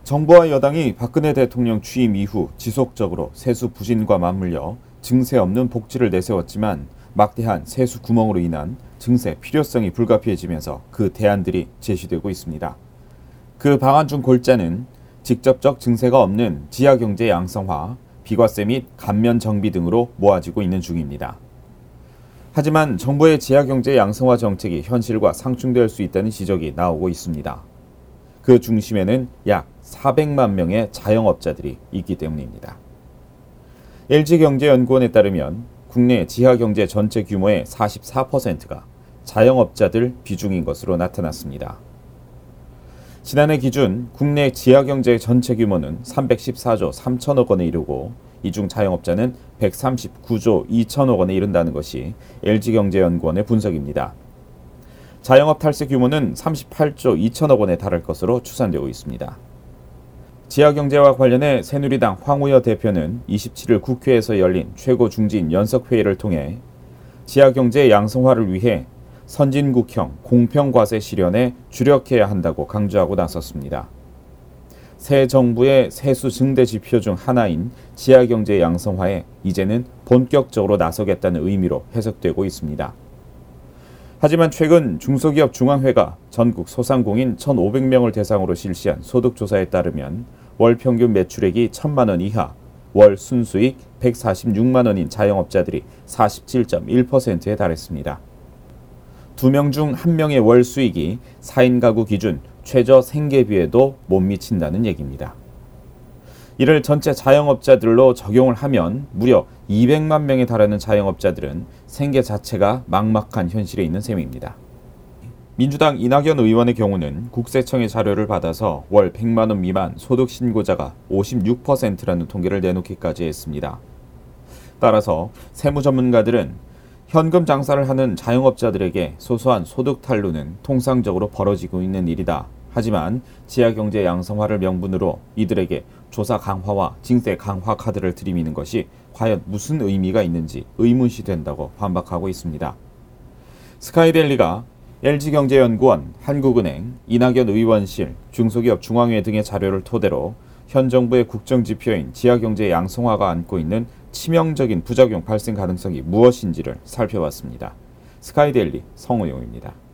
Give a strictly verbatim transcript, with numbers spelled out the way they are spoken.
정부와 여당이 박근혜 대통령 취임 이후 지속적으로 세수 부진과 맞물려 증세 없는 복지를 내세웠지만 막대한 세수 구멍으로 인한 증세 필요성이 불가피해지면서 그 대안들이 제시되고 있습니다. 그 방안 중 골자는 직접적 증세가 없는 지하경제 양성화, 비과세 및 감면 정비 등으로 모아지고 있는 중입니다. 하지만 정부의 지하경제 양성화 정책이 현실과 상충될 수 있다는 지적이 나오고 있습니다. 그 중심에는 약 사백만 명의 자영업자들이 있기 때문입니다. 엘지경제연구원에 따르면 국내 지하경제 전체 규모의 사십사 퍼센트가 자영업자들 비중인 것으로 나타났습니다. 지난해 기준 국내 지하경제 전체 규모는 삼백십사조 삼천억 원에 이르고 이 중 자영업자는 백삼십구조 이천억 원에 이른다는 것이 엘지경제연구원의 분석입니다. 자영업 탈세 규모는 삼십팔조 이천억 원에 달할 것으로 추산되고 있습니다. 지하경제와 관련해 새누리당 황우여 대표는 이십칠일 국회에서 열린 최고중진 연석회의를 통해 지하경제 양성화를 위해 선진국형 공평과세 실현에 주력해야 한다고 강조하고 나섰습니다. 새 정부의 세수 증대 지표 중 하나인 지하경제 양성화에 이제는 본격적으로 나서겠다는 의미로 해석되고 있습니다. 하지만 최근 중소기업 중앙회가 전국 소상공인 천오백 명을 대상으로 실시한 소득조사에 따르면 월 평균 매출액이 천만 원 이하, 월 순수익 백사십육만 원인 자영업자들이 사십칠 점 일 퍼센트에 달했습니다. 두 명 중 한 명의 월 수익이 사 인 가구 기준 최저 생계비에도 못 미친다는 얘기입니다. 이를 전체 자영업자들로 적용을 하면 무려 이백만 명에 달하는 자영업자들은 생계 자체가 막막한 현실에 있는 셈입니다. 민주당 이낙연 의원의 경우는 국세청의 자료를 받아서 월 백만 원 미만 소득 신고자가 오십육 퍼센트라는 통계를 내놓기까지 했습니다. 따라서 세무 전문가들은 현금 장사를 하는 자영업자들에게 소소한 소득 탈루는 통상적으로 벌어지고 있는 일이다. 하지만 지하경제 양성화를 명분으로 이들에게 조사 강화와 징세 강화 카드를 들이미는 것이 과연 무슨 의미가 있는지 의문시 된다고 반박하고 있습니다. 스카이데일리가 엘지경제연구원, 한국은행, 이낙연 의원실, 중소기업 중앙회 등의 자료를 토대로 현 정부의 국정지표인 지하경제 양성화가 안고 있는 치명적인 부작용 발생 가능성이 무엇인지를 살펴봤습니다. 스카이데일리 성우용입니다.